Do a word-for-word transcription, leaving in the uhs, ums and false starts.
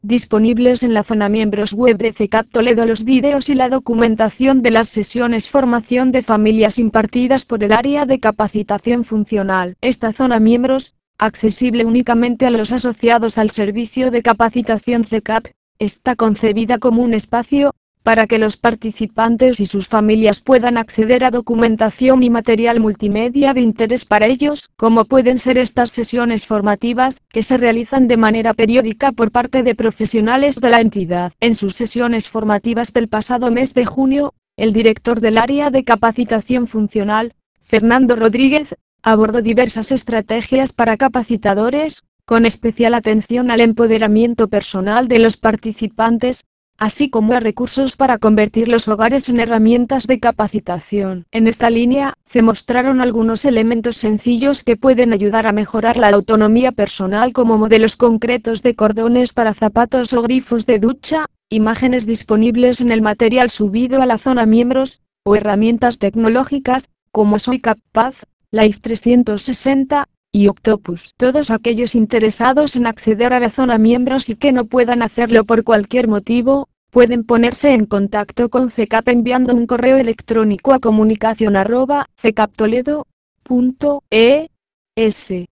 disponibles en la zona miembros web de C E C A P Toledo. Los vídeos y la documentación de las sesiones formación de familias impartidas por el área de capacitación funcional. Esta zona miembros, accesible únicamente a los asociados al servicio de capacitación C E C A P, está concebida como un espacio para que los participantes y sus familias puedan acceder a documentación y material multimedia de interés para ellos, como pueden ser estas sesiones formativas, que se realizan de manera periódica por parte de profesionales de la entidad. En sus sesiones formativas del pasado mes de junio, el director del área de capacitación funcional, Fernando Rodríguez, abordó diversas estrategias para capacitadores, con especial atención al empoderamiento personal de los participantes, así como a recursos para convertir los hogares en herramientas de capacitación. En esta línea, se mostraron algunos elementos sencillos que pueden ayudar a mejorar la autonomía personal, como modelos concretos de cordones para zapatos o grifos de ducha, imágenes disponibles en el material subido a la zona miembros, o herramientas tecnológicas, como Soy Capaz, Life trescientos sesenta, y Octopus. Todos aquellos interesados en acceder a la zona miembros y que no puedan hacerlo por cualquier motivo, pueden ponerse en contacto con C E C A P enviando un correo electrónico a comunicación arroba cecaptoledo punto es.